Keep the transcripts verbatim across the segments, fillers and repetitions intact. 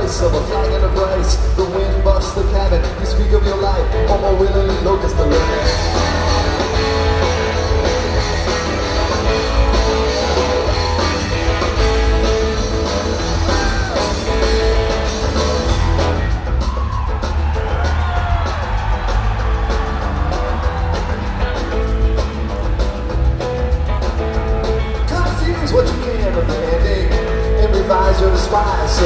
voice of a flag in a brace. The wind busts the cabin. You speak of your life, or more willingly locust the living. What you can of the ending and revise your despise so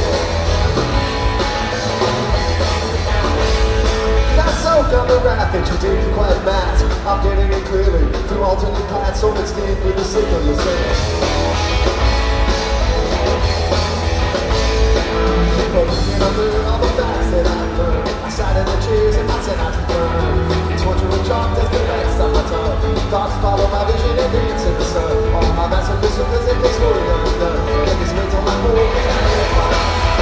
I soak on the wrath that you didn't quite mask. I'm getting it clearly through alternate paths, so it's skin with the signal you're saying. But looking under all the facts that I've learned, I sat in the chairs and I said I to burn. Torture and chalk that's the next on my tongue. Thoughts follow my vision and dance in the sun. All my masterpieces because it takes more than it's done. Get this mental like more.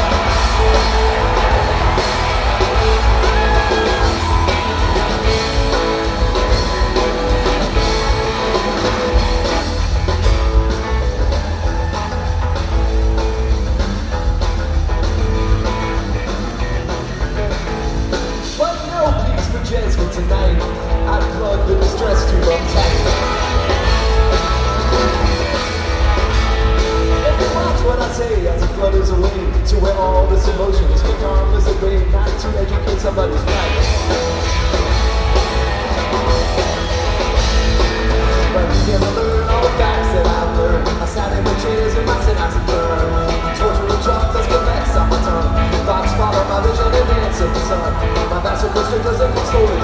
Tonight, I plug the distress tube up tight. If you watch what I say as it flutters away to where all this emotion is become as a way not to educate somebody's right. But you never learn all the facts that I've learned. I sat in the chairs and my synapses burn. Torture and chalk that's the next on my tongue. Thoughts follow my vision and dance in the sun. My vassal constrictors and slowly